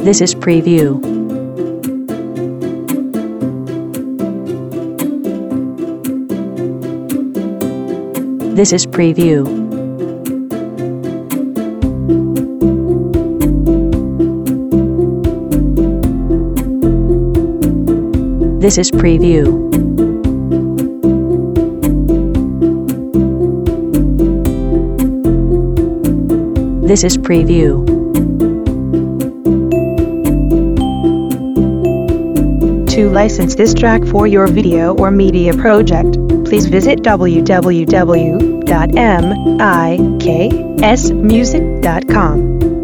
This is preview. This is preview. This is preview. This is preview. To license this track for your video or media project, please visit www.miksmusic.com.